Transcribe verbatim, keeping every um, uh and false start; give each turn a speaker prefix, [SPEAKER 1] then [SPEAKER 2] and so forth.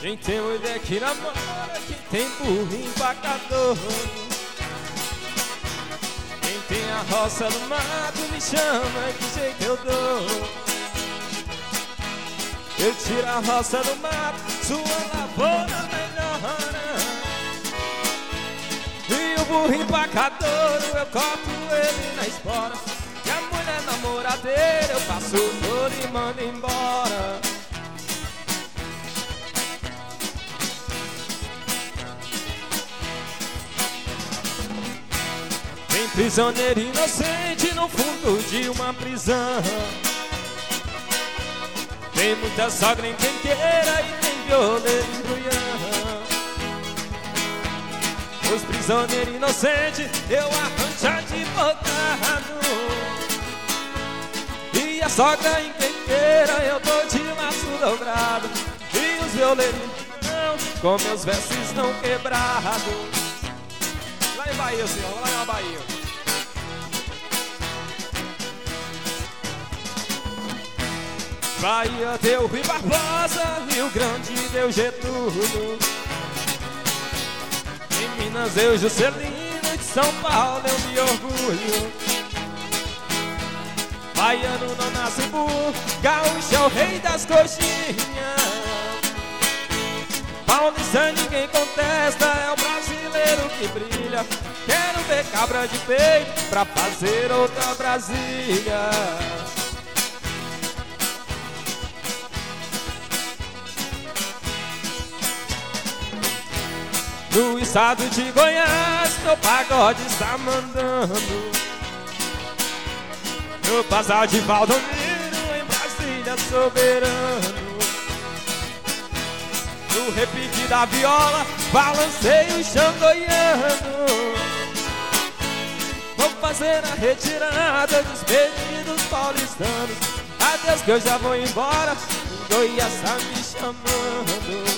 [SPEAKER 1] Quem tem mulher que namora, quem tem burro empacador. Quem tem a roça no mato me chama, que jeito eu dou. Eu tiro a roça do mato, sua lavoura melhora. E o burro empacador, eu corto ele na espora. E a mulher namoradeira, eu passo todo e mando embora. Tem prisioneiro inocente no fundo de uma prisão. Tem muita sogra em quenqueira e tem violeiro em brulhão. Os prisioneiros inocentes eu arranjo advogado. E a sogra em quenqueira eu dou de laço dobrado. E os violeiros em com meus versos não quebrados. Lá em Bahia, senhor, lá na Bahia. Bahia deu Rui Barbosa, Rio Grande deu Getúlio. Em Minas eu Juscelino, de São Paulo eu me orgulho. Baiano não nasce burro, gaúcho é o rei das coxinhas. Paulista ninguém contesta, é o brasileiro que brilha. Quero ver cabra de peito pra fazer outra Brasília. No estado de Goiás, meu pagode está mandando. No bazar de Valdomiro, em Brasília soberano. No repique da viola, balancei o chão goiano. Vou fazer a retirada dos pedidos paulistanos. Adeus que eu já vou embora, Goiás tá me chamando.